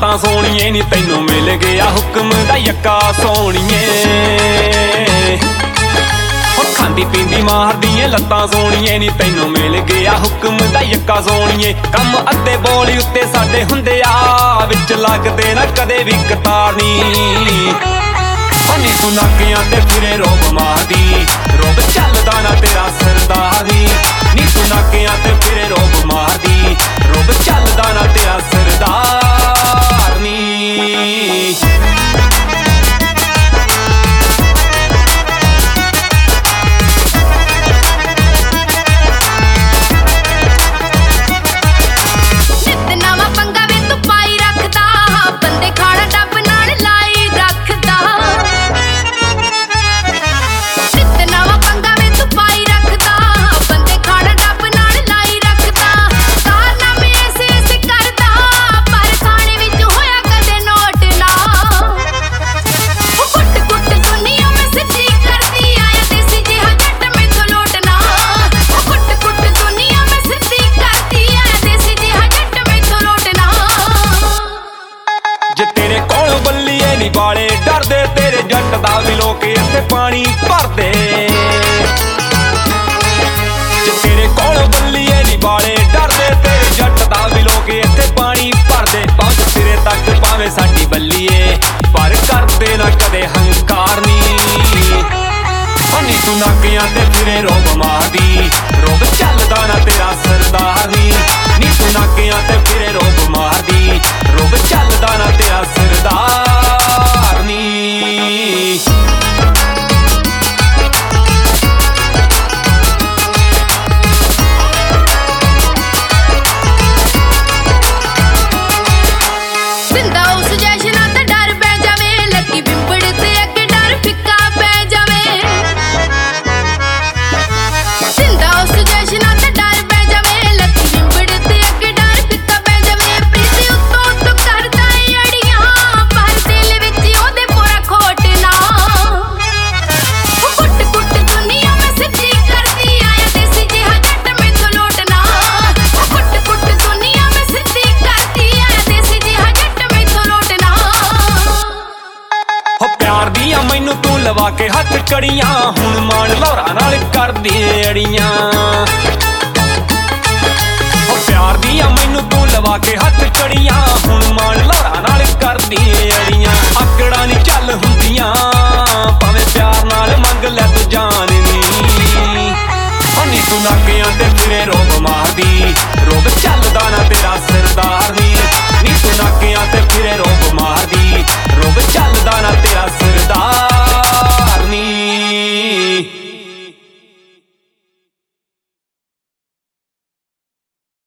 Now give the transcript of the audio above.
लत्तां सोहणीए नी तैनू मिल गया हुक्म दा यक्का सोहणीए। खांदी पींदी मारदी लत्तां सोहणीए नी तैनू मिल गया हुक्म दा यक्का सोहणीए। कम अद्धे बोल उत्ते साडे हुंदे आ विच लगदे ना कदे भी कतार नी। नी तू नाकियां ते फिरे रोब मारदी रोब चलदा ना तेरा सरदारी। नी तू नाकियां ते फिरे रोब मारदी रोब चलदा ना तेरा सरदार नी। वाले डरदे तेरे जट दा भी लोग इत्थे पानी भरदे। तेरे कोल बल्लीए नी वाले डरदे तेरे जट दा भी लोग इत्थे पानी भरदे। पहुंच सिरे तक पावे साडी बल्लीए पर करदे ना कदे हंकार नी। नी तू नाकियां ते फिरे रोब मारदी रोब चलदा ना तेरा सरदार नी। नी तू नाकियां ते फिरे रोब मारदी रोब चलदा ना तेरा सरदार नी। मैनू तू लवा के हथ कड़ियां हुण मान लौरा नाल कर दे अड़ियां। प्यार दियां मैनू तू लवा के हथ कड़ियां हुण मान लौरा नाल कर दे अड़ियां। आकड़ा नी चल हुंदियां भावें प्यार नाल मंग लै तू जान नी। नी तू नाकियां ते फिरे रोब मारदी रोब चलदा ना तेरा सरदार नी। नी तू नाकियां ते फिरे रोब मारदी रोब चलदा ना तेरा